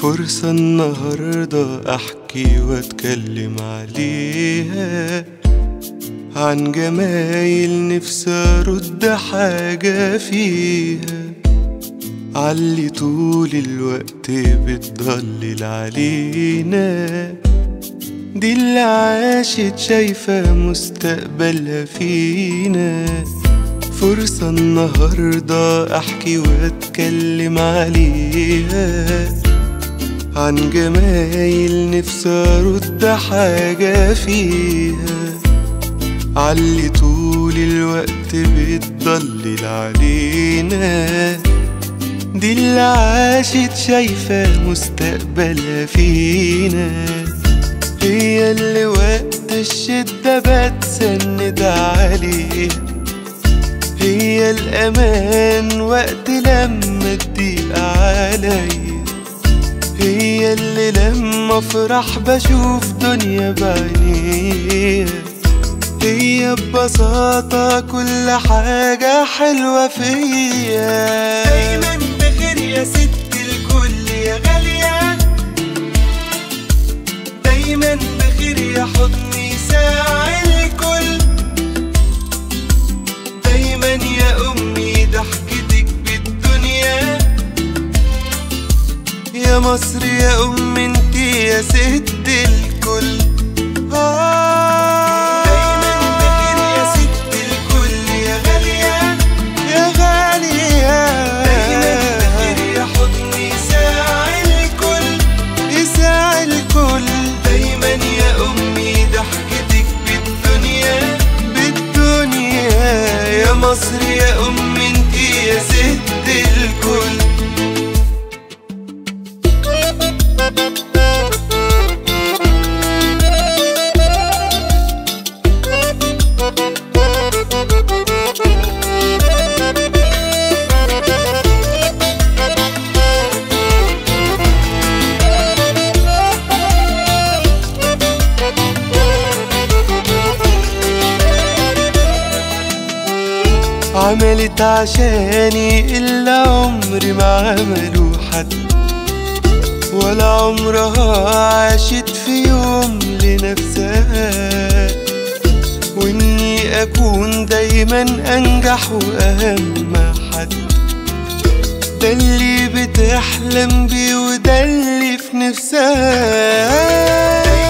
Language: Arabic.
فرصة النهاردة أحكي وأتكلم عليها، عن جمايل نفسي أرد حاجة فيها، عاللي طول الوقت بتضلل علينا، دي اللي عاشت شايفة مستقبلها فينا. فرصة النهاردة أحكي وأتكلم عليها، عن جمايل نفسي أرد حاجة فيها، عاللي طول الوقت بتضلل علينا، دي اللي عاشت شايفة مستقبلها فينا. هي اللي وقت الشدة بتسند عليها، هي الأمان وقت لما تضيق عليا، هي اللي لما أفرح بشوف دنيا بعينيها، هي ببساطة كل حاجة حلوة فيا. دايما بخير يا ست الكل يا غالية، دايما بخير يا حضني ساعة الكل، دايما يا أمي ضحكتك بالدنيا، يا مصر يا أم انتي يا ست الكل. دايما بخير يا ست الكل يا غالية، يا غالية، دايما بخير يا حضني ساعة الكل، يساع الكل، دايما يا أمي ضحكتك بالدنيا، بالدنيا. يا مصر يا أم انتي يا ست الكل. عملت عشاني إلا عمري ما عملوا حد، ولا عمرها عاشت في يوم لنفسها، وإني أكون دايما أنجح وأهم حد، ده اللي بتحلم بيه وده اللي في نفسها.